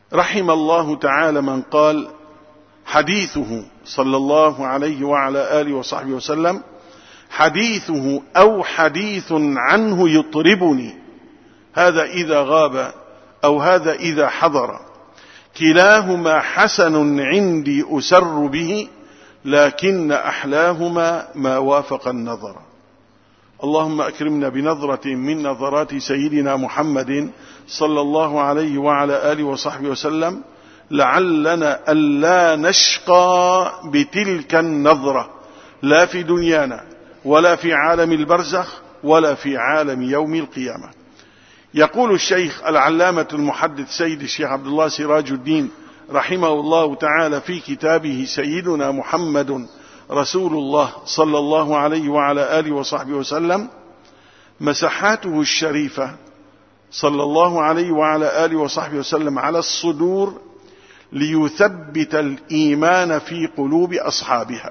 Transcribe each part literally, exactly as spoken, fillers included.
رحم الله تعالى من قال حديثه صلى الله عليه وعلى آله وصحبه وسلم حديثه أو حديث عنه يطربني، هذا إذا غاب أو هذا إذا حضر، كلاهما حسن عندي أسر به، لكن أحلاهما ما وافق النظر. اللهم أكرمنا بنظرة من نظرات سيدنا محمد صلى الله عليه وعلى آله وصحبه وسلم، لعلنا ألا نشقى بتلك النظرة، لا في دنيانا ولا في عالم البرزخ ولا في عالم يوم القيامة. يقول الشيخ العلامة المحدث سيد الشيخ عبد الله سراج الدين رحمه الله تعالى في كتابه سيدنا محمد رسول الله صلى الله عليه وعلى آله وصحبه وسلم: مسحاته الشريفة صلى الله عليه وعلى آله وصحبه وسلم على الصدور ليثبت الإيمان في قلوب أصحابها.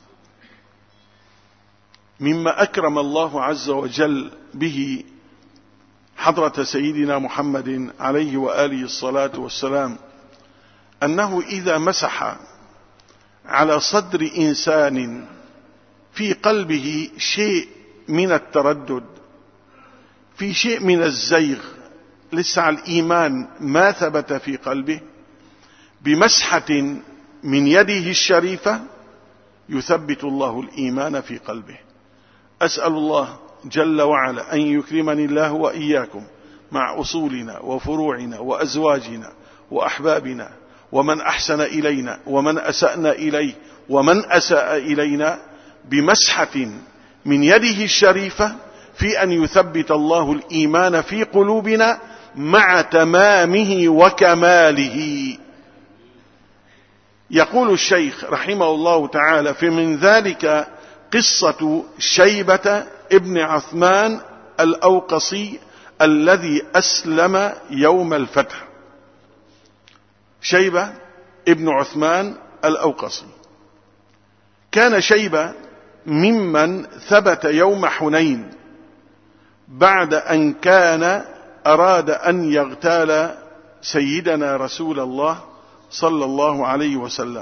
مما أكرم الله عز وجل به حضرة سيدنا محمد عليه وآله الصلاة والسلام أنه إذا مسح على صدر إنسان في قلبه شيء من التردد، في شيء من الزيغ، لسه الإيمان ما ثبت في قلبه، بمسحة من يده الشريفة يثبت الله الإيمان في قلبه. أسأل الله جل وعلا أن يكرمني الله وإياكم مع أصولنا وفروعنا وأزواجنا وأحبابنا ومن أحسن إلينا ومن أسأنا إليه ومن أساء إلينا، بمسحة من يده الشريفة في أن يثبت الله الإيمان في قلوبنا مع تمامه وكماله. يقول الشيخ رحمه الله تعالى: فمن ذلك قصة شيبة ابن عثمان الأوقصي الذي أسلم يوم الفتح. شيبة ابن عثمان الأوقصي كان شيبة ممن ثبت يوم حنين بعد أن كان أراد أن يغتال سيدنا رسول الله صلى الله عليه وسلم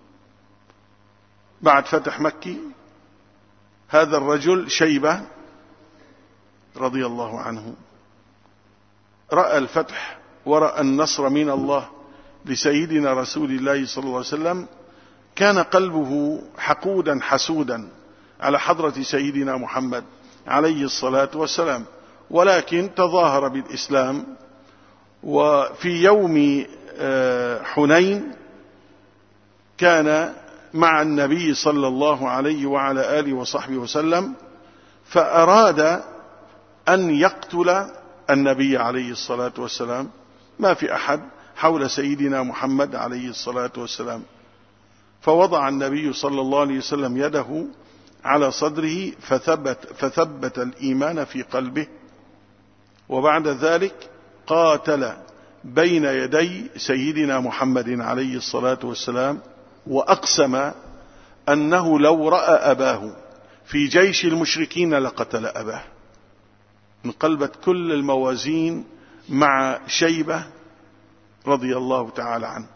بعد فتح مكة. هذا الرجل شيبة رضي الله عنه رأى الفتح ورأى النصر من الله لسيدنا رسول الله صلى الله عليه وسلم، كان قلبه حقودا حسودا على حضرة سيدنا محمد عليه الصلاة والسلام، ولكن تظاهر بالإسلام. وفي يوم حنين كان مع النبي صلى الله عليه وعلى آله وصحبه وسلم، فأراد أن يقتل النبي عليه الصلاة والسلام. ما في أحد حول سيدنا محمد عليه الصلاة والسلام، فوضع النبي صلى الله عليه وسلم يده على صدره فثبت, فثبت الإيمان في قلبه، وبعد ذلك قاتل بين يدي سيدنا محمد عليه الصلاة والسلام، وأقسم أنه لو رأى أباه في جيش المشركين لقتل أباه. انقلبت كل الموازين مع شيبة رضي الله تعالى عنه.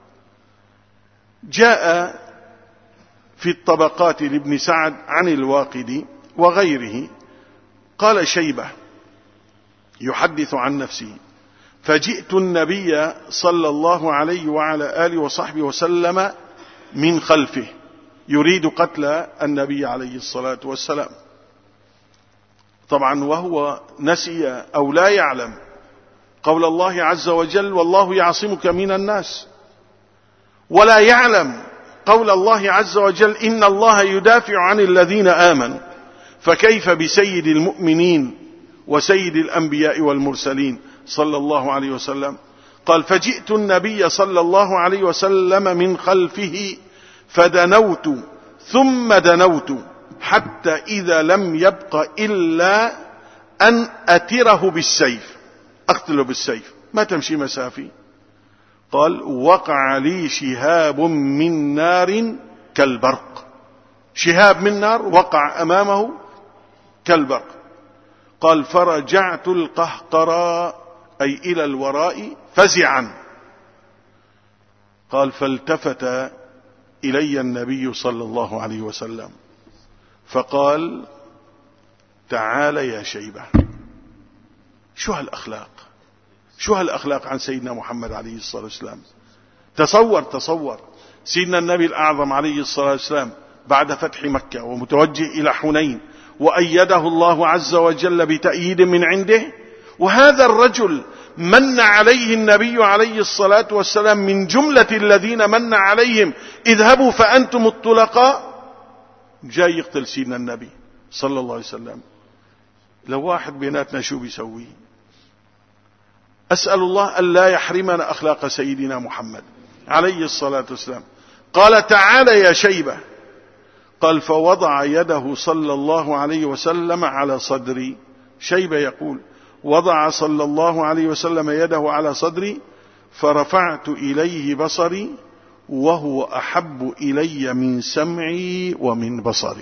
جاء في الطبقات لابن سعد عن الواقدي وغيره قال شيبة يحدث عن نفسه: فجئت النبي صلى الله عليه وعلى آله وصحبه وسلم من خلفه، يريد قتل النبي عليه الصلاة والسلام، طبعا وهو نسي أو لا يعلم قول الله عز وجل: والله يعصمك من الناس، ولا يعلم قول الله عز وجل: إن الله يدافع عن الذين آمنوا. فكيف بسيد المؤمنين وسيد الأنبياء والمرسلين صلى الله عليه وسلم؟ قال: فجئت النبي صلى الله عليه وسلم من خلفه فدنوت ثم دنوت حتى إذا لم يبق إلا أن أتره بالسيف، أقتله بالسيف، ما تمشي مسافي. قال: وقع لي شهاب من نار كالبرق، شهاب من نار وقع أمامه كالبرق. قال: فرجعت القهقراء أي إلى الوراء فزعا، قال فالتفت إلي النبي صلى الله عليه وسلم فقال تعال يا شيبة. شو هالأخلاق، شو هالأخلاق عن سيدنا محمد عليه الصلاة والسلام. تصور تصور سيدنا النبي الأعظم عليه الصلاة والسلام بعد فتح مكة ومتوجه إلى حنين، وأيده الله عز وجل بتأييد من عنده، وهذا الرجل من عليه النبي عليه الصلاة والسلام من جملة الذين من عليهم اذهبوا فأنتم الطلقاء، جاي يقتل سيدنا النبي صلى الله عليه وسلم. لو واحد بيناتنا شو بيسوي؟ أسأل الله أن لا يحرمنا أخلاق سيدنا محمد عليه الصلاة والسلام. قال تعال يا شيبة. قال فوضع يده صلى الله عليه وسلم على صدري. شيبة يقول وضع صلى الله عليه وسلم يده على صدري فرفعت إليه بصري وهو أحب إلي من سمعي ومن بصري.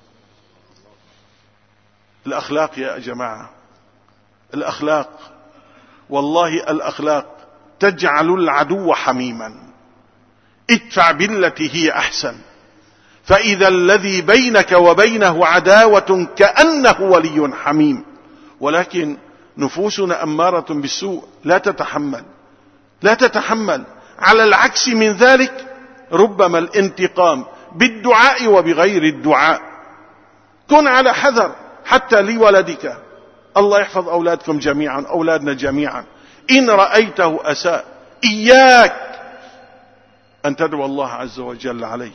الأخلاق يا جماعة، الأخلاق والله الأخلاق تجعل العدو حميما. ادفع بالتي هي أحسن فإذا الذي بينك وبينه عداوة كأنه ولي حميم. ولكن نفوسنا أمارة بالسوء، لا تتحمل لا تتحمل على العكس من ذلك ربما الانتقام بالدعاء وبغير الدعاء. كن على حذر حتى لولدك. الله يحفظ أولادكم جميعا، أولادنا جميعا. إن رأيته أساء إياك أن تدعو الله عز وجل عليه.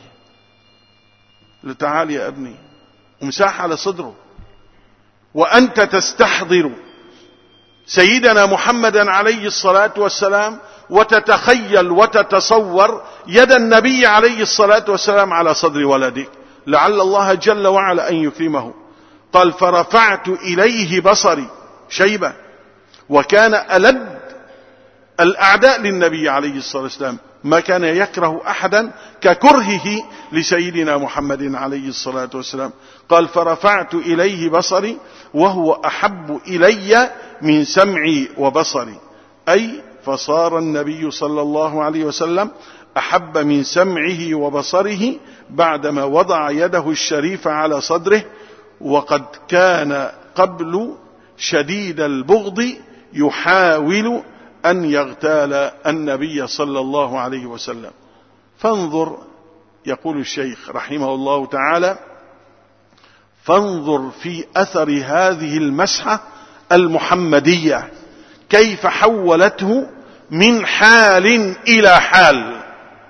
تعال يا ابني، ومساح على صدره وأنت تستحضر سيدنا محمدا عليه الصلاة والسلام وتتخيل وتتصور يد النبي عليه الصلاة والسلام على صدر ولدك، لعل الله جل وعلا أن يكرمه. قال فرفعت إليه بصري. شيبة وكان ألد الأعداء للنبي عليه الصلاة والسلام، ما كان يكره أحدا ككرهه لسيدنا محمد عليه الصلاة والسلام. قال فرفعت إليه بصري وهو أحب إلي من سمعي وبصري، أي فصار النبي صلى الله عليه وسلم أحب من سمعه وبصره بعدما وضع يده الشريفة على صدره، وقد كان قبل شديد البغض يحاول أن يغتال النبي صلى الله عليه وسلم. فانظر، يقول الشيخ رحمه الله تعالى، فانظر في أثر هذه المسحة المحمدية كيف حولته من حال إلى حال.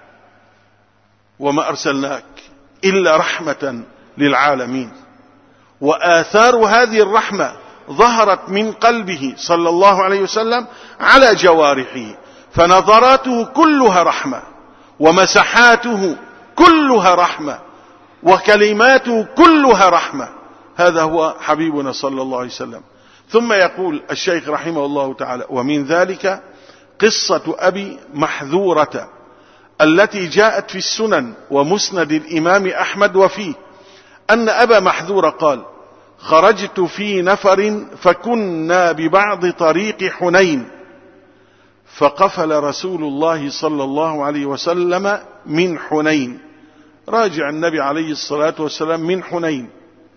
وما أرسلناك إلا رحمة للعالمين. وآثار هذه الرحمة ظهرت من قلبه صلى الله عليه وسلم على جوارحه، فنظراته كلها رحمة، ومسحاته كلها رحمة، وكلماته كلها رحمة. هذا هو حبيبنا صلى الله عليه وسلم. ثم يقول الشيخ رحمه الله تعالى: ومن ذلك قصة أبي محذورة التي جاءت في السنن ومسند الإمام أحمد، وفيه أن أبا محذورة قال: خرجت في نفر فكنا ببعض طريق حنين، فقفل رسول الله صلى الله عليه وسلم من حنين. راجع النبي عليه الصلاة والسلام من حنين،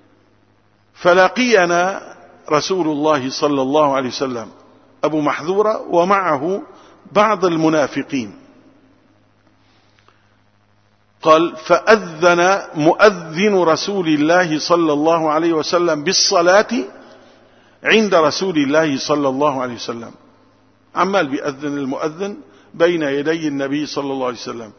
فلقينا رسول الله صلى الله عليه وسلم أبو محذورة ومعه بعض المنافقين. قال: فأذن مؤذن رسول الله صلى الله عليه وسلم بالصلاة عند رسول الله صلى الله عليه وسلم. عمال بيأذن المؤذن بين يدي النبي صلى الله عليه وسلم.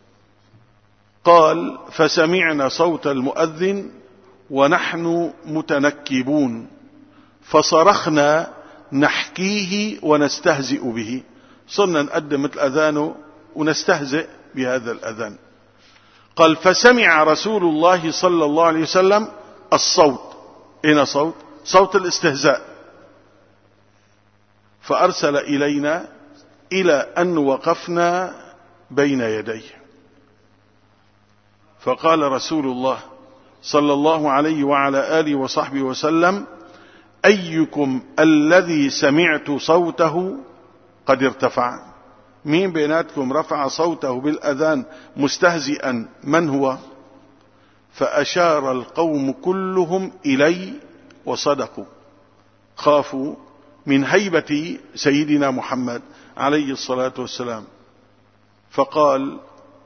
قال: فسمعنا صوت المؤذن ونحن متنكبون، فصرخنا نحكيه ونستهزئ به. صرنا نقدم مثل أذانه ونستهزئ بهذا الأذان. قال: فسمع رسول الله صلى الله عليه وسلم الصوت. إين صوت؟ صوت الاستهزاء. فأرسل إلينا إلى أن وقفنا بين يديه، فقال رسول الله صلى الله عليه وعلى آله وصحبه وسلم: أيكم الذي سمعت صوته قد ارتفع؟ مين بيناتكم رفع صوته بالأذان مستهزئا؟ من هو؟ فأشار القوم كلهم إلي وصدقوا، خافوا من هيبة سيدنا محمد عليه الصلاة والسلام. فقال: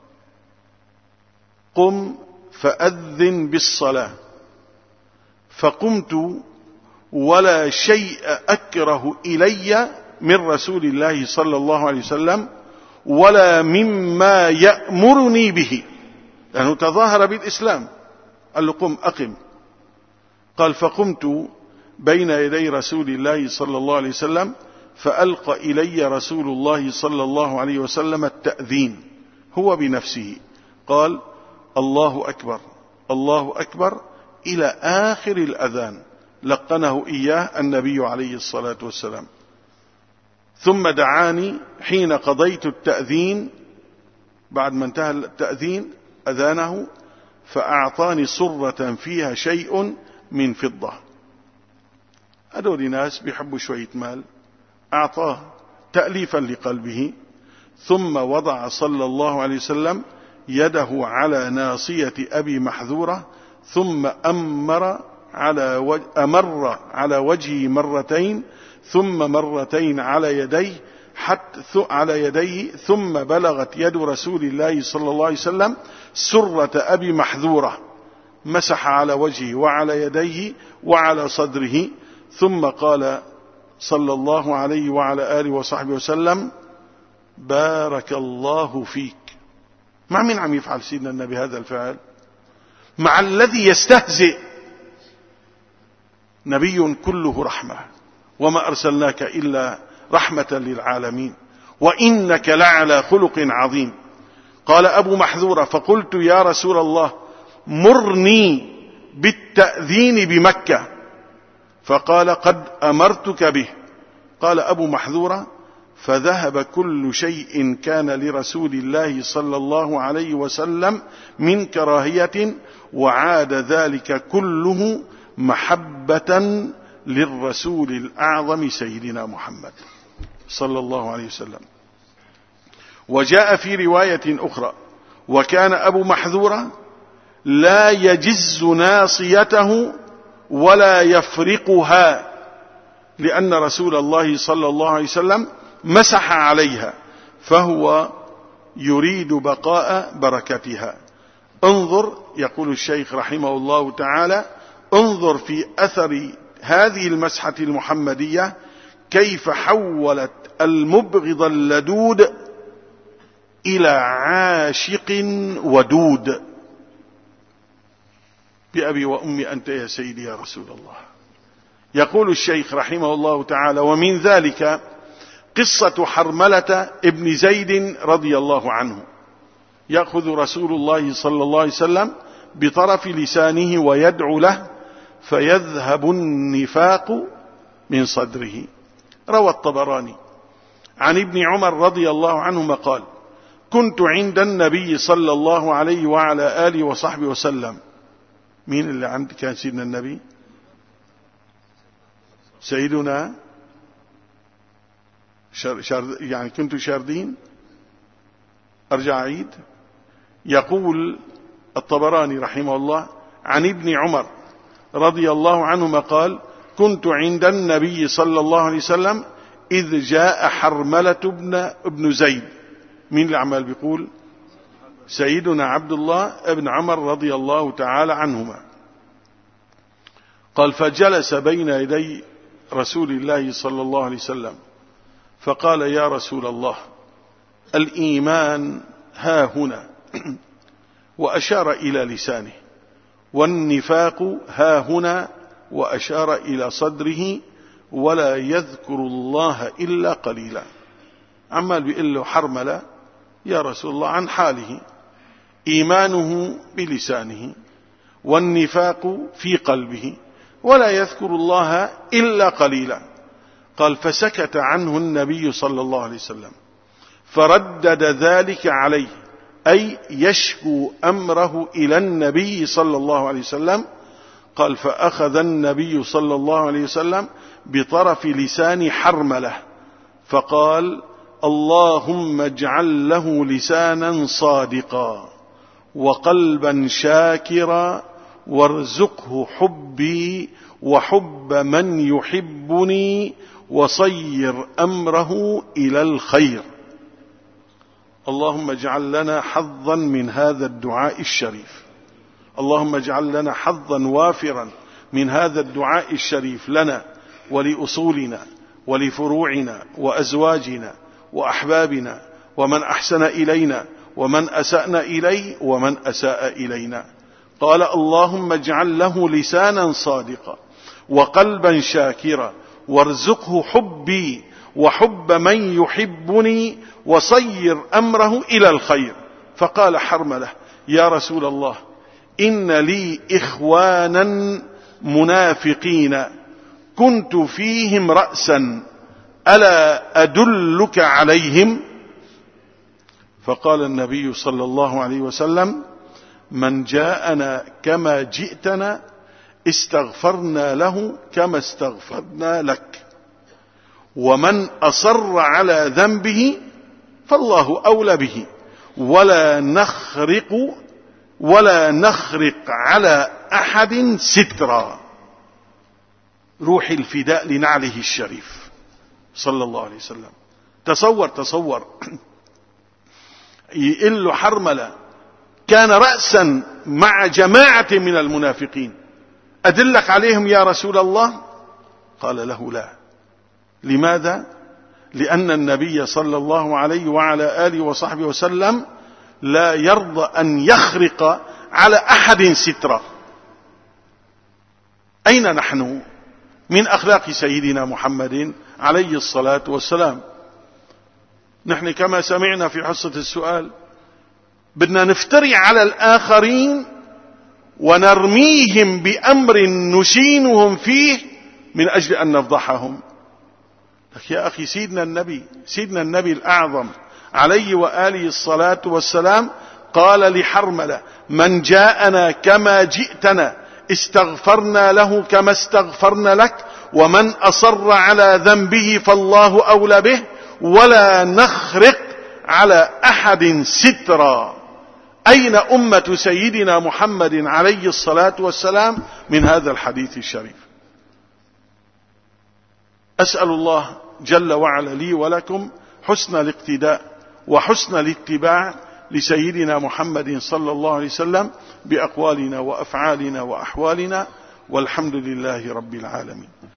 قم فأذن بالصلاة. فقمت ولا شيء أكره إلي من رسول الله صلى الله عليه وسلم ولا مما يأمرني به، لأنه تظاهر بالإسلام. قال له: قم أقم. قال: فقمت بين يدي رسول الله صلى الله عليه وسلم فألقى إلي رسول الله صلى الله عليه وسلم التأذين هو بنفسه، قال: الله أكبر الله أكبر إلى آخر الأذان، لقنه إياه النبي عليه الصلاة والسلام. ثم دعاني حين قضيت التأذين، بعد ما انتهى التأذين أذانه، فأعطاني صرة فيها شيء من فضة. هذول ناس بيحبوا شوية مال، أعطاه تأليفا لقلبه. ثم وضع صلى الله عليه وسلم يده على ناصية أبي محذورة، ثم أمر على وجه أمر على وجهه مرتين، ثم مرتين على يديه حتى على يديه ثم بلغت يد رسول الله صلى الله عليه وسلم سرة أبي محذورة، مسح على وجهه وعلى يديه وعلى صدره، ثم قال صلى الله عليه وعلى آله وصحبه وسلم: بارك الله فيك. مع من عم يفعل سيدنا النبي هذا الفعل؟ مع الذي يستهزئ. نبي كله رحمة، وما أرسلناك إلا رحمة للعالمين، وإنك لعلى خلق عظيم. قال أبو محذورة: فقلت: يا رسول الله، مرني بالتأذين بمكة. فقال: قد أمرتك به. قال أبو محذورة: فذهب كل شيء كان لرسول الله صلى الله عليه وسلم من كراهية، وعاد ذلك كله محبة للرسول الأعظم سيدنا محمد صلى الله عليه وسلم. وجاء في رواية أخرى: وكان أبو محذورة لا يجز ناصيته ولا يفرقها، لأن رسول الله صلى الله عليه وسلم مسح عليها، فهو يريد بقاء بركتها. انظر، يقول الشيخ رحمه الله تعالى: انظر في أثر هذه المسحة المحمدية كيف حولت المبغض اللدود إلى عاشق ودود. بأبي وأمي أنت يا سيدي يا رسول الله. يقول الشيخ رحمه الله تعالى: ومن ذلك قصة حرملة ابن زيد رضي الله عنه. يأخذ رسول الله صلى الله عليه وسلم بطرف لسانه ويدعو له فيذهب النفاق من صدره. روى الطبراني عن ابن عمر رضي الله عنهما قال: كنت عند النبي صلى الله عليه وعلى آله وصحبه وسلم. مين اللي عند كان سيدنا النبي؟ سيدنا شر شر يعني كنت شاردين. أرجع عيد. يقول الطبراني رحمه الله عن ابن عمر رضي الله عنهما قال: كنت عند النبي صلى الله عليه وسلم إذ جاء حرملة ابن, ابن زيد. مين اللي عمال بيقول؟ سيدنا عبد الله ابن عمر رضي الله تعالى عنهما. قال: فجلس بين يدي رسول الله صلى الله عليه وسلم فقال: يا رسول الله، الإيمان ها هنا، وأشار إلى لسانه، والنفاق ها هنا، وأشار إلى صدره، ولا يذكر الله إلا قليلا. عمال بيقول له حرملة: يا رسول الله عن حاله، إيمانه بلسانه، والنفاق في قلبه، ولا يذكر الله إلا قليلا. قال: فسكت عنه النبي صلى الله عليه وسلم فردد ذلك عليه، أي يشكو أمره إلى النبي صلى الله عليه وسلم. قال: فأخذ النبي صلى الله عليه وسلم بطرف لسان حرملة فقال: اللهم اجعل له لسانا صادقا وقلبا شاكرا وارزقه حبي وحب من يحبني وصير أمره إلى الخير. اللهم اجعل لنا حظا من هذا الدعاء الشريف. اللهم اجعل لنا حظا وافرا من هذا الدعاء الشريف لنا ولأصولنا ولفروعنا وأزواجنا وأحبابنا ومن أحسن إلينا ومن أسأنا إليه ومن أساء إلينا. قال اللهم اجعل له لسانا صادقا وقلبا شاكرا وارزقه حبي وحب من يحبني وصير أمره إلى الخير. فقال حرملة يا رسول الله إن لي إخوانا منافقين كنت فيهم رأسا ألا أدلك عليهم؟ فقال النبي صلى الله عليه وسلم من جاءنا كما جئتنا استغفرنا له كما استغفرنا لك، ومن أصر على ذنبه فالله أولى به، ولا نخرق ولا نخرق على أحد سترا. روح الفداء لنعله الشريف صلى الله عليه وسلم. تصور تصور يقول له حرملة كان رأسا مع جماعة من المنافقين، أدلك عليهم يا رسول الله؟ قال له لا. لماذا؟ لأن النبي صلى الله عليه وعلى آله وصحبه وسلم لا يرضى أن يخرق على أحد سترا. أين نحن من أخلاق سيدنا محمد عليه الصلاة والسلام؟ نحن كما سمعنا في حصة السؤال بدنا نفتري على الآخرين ونرميهم بأمر نشينهم فيه من أجل أن نفضحهم. لك يا أخي سيدنا النبي سيدنا النبي الأعظم عليه وآله الصلاة والسلام قال لحرملة من جاءنا كما جئتنا استغفرنا له كما استغفرنا لك، ومن أصر على ذنبه فالله أولى به، ولا نخرق على أحد سترا. أين أمة سيدنا محمد عليه الصلاة والسلام من هذا الحديث الشريف؟ أسأل الله جل وعلا لي ولكم حسن الاقتداء وحسن الاتباع لسيدنا محمد صلى الله عليه وسلم بأقوالنا وأفعالنا وأحوالنا، والحمد لله رب العالمين.